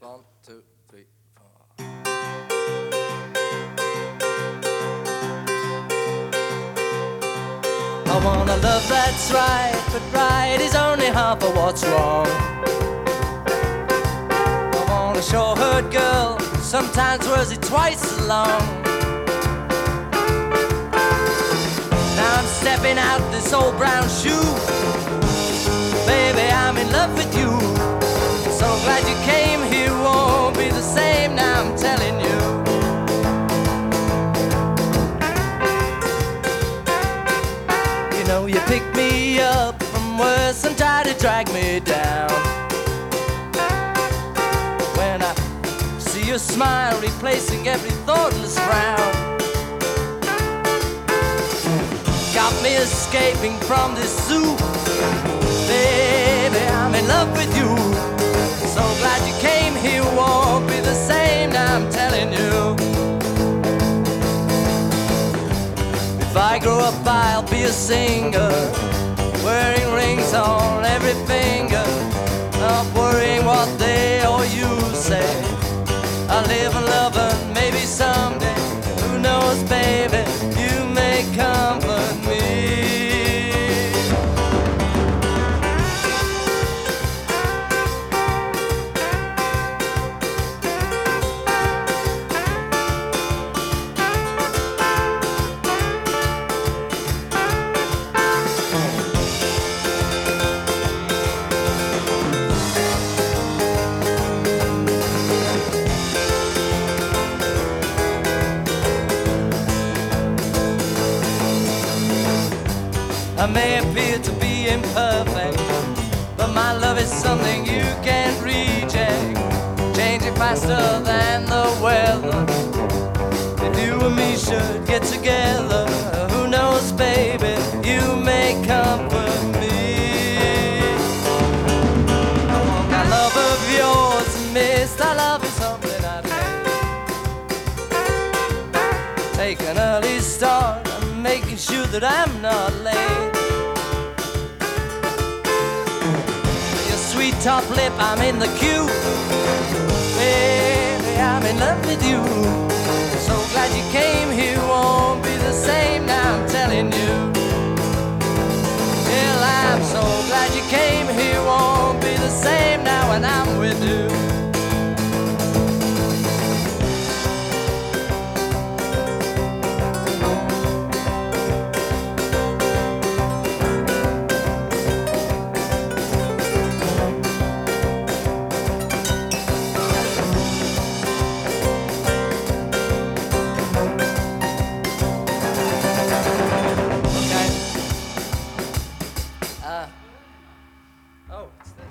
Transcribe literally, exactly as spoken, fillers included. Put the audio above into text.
One, two, three, four. I want a love that's right, but right is only half of what's wrong. I want a short-haired girl, sometimes words it twice as long. Now I'm stepping out this old brown shoe. Baby, I'm in love with you. So glad you came here, won't be the same now, I'm telling you. You know you pick me up from worse and try to drag me down. When I see your smile replacing every thoughtless frown, got me escaping from this zoo. Baby, I'm in love with you. So glad you came here, won't be the same now, I'm telling you. If I grow up, I'll be a singer, wearing rings on every finger, not worrying what they or you say. I'll live and love and maybe someday, who knows, baby, you may comfort me. I may appear to be imperfect, but my love is something you can't reject, changing faster than the weather. If you and me should get together, who knows, baby, you may comfort me. I want that love of yours, miss, that love is something I'd hate. Take an early start, I'm making sure that I'm not late. Sweet top lip, I'm in the queue. Baby, I'm in love with you. So glad you came here, won't be the same now, I'm telling you. Well, I'm so glad you came here, won't be the same now when I'm with you. Oh, it's there.